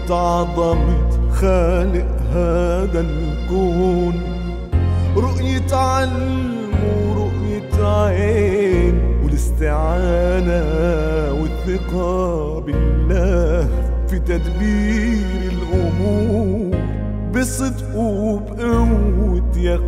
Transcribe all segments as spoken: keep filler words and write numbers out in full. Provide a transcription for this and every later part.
عظمة خالق هذا الكون، رؤية علم ورؤية عين والاستعانة والثقة بالله في تدبير الأمور بصدق وبقوة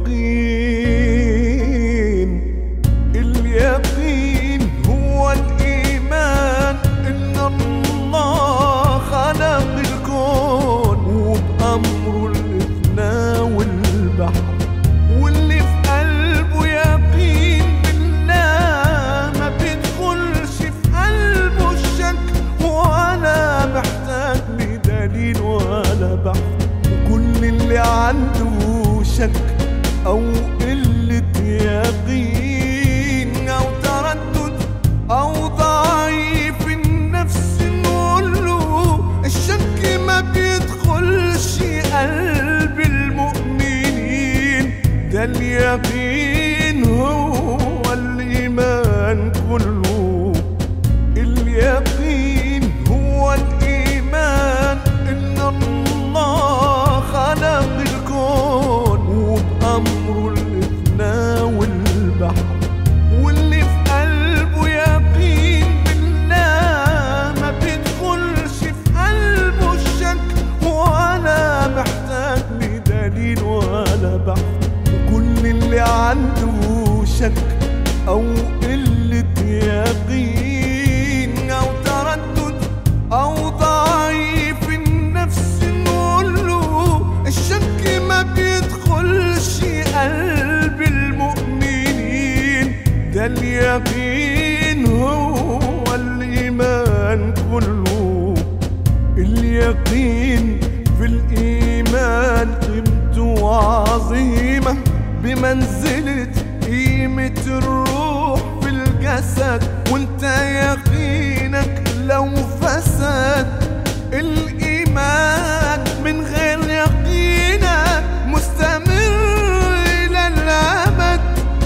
يقين. اليقين هو الإيمان إن الله خلق الكون وبأمره الإثنى والبحر، واللي في قلبه يقين بالله ما بيدخلش في قلبه الشك ولا محتاج لدليل ولا بحث. وكل اللي عنده شك أو قلة يقين أو تردد أو ضعيف النفس نقول له الشك ما بيدخلش قلب المؤمنين. ده اليقين هو الإيمان كله. اليقين هو الإيمان إن الله خلق الكون وبأمره الإثنى والبحر، واللي في قلبه يقين بالله ما بيدخلش في قلبه الشك ولا محتاج لدليل ولا بحث. وكل اللي عنده شك أو قلة يقين أو تردد أو ضعيف النفس نقول له الشك ما بيدخلش قلب المؤمنين. ده اليقين هو الإيمان كله. اليقين في الإيمان قيمته عظيمة بمنزلة قيمة الروح في الجسد، وانت يقينك لو فسد الإيمان من غير يقينك مستمر إلى الأبد.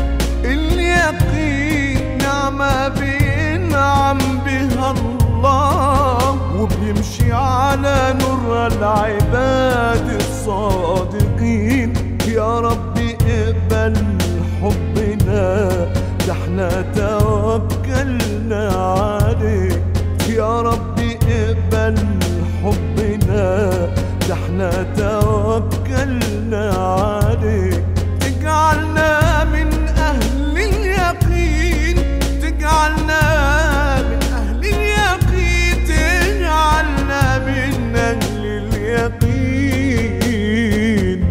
اليقين نعمة بينعم بها الله وبيمشي على نور العباد الصادقين. يا ربي اقبل حبنا ده احنا توكلنا عليك. يا ربي اقبل حبنا ده احنا توكلنا عليك. تجعلنا من أهل اليقين، تجعلنا من أهل اليقين، تجعلنا من أهل اليقين.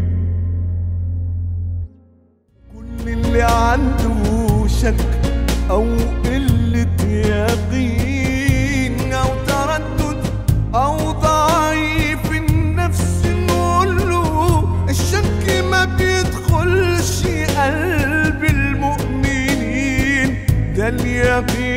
كل اللي عنده شك أو قلة يقين أو تردد أو ضعيف النفس نقول له الشك ما بيدخلش قلب المؤمنين. ده اليقين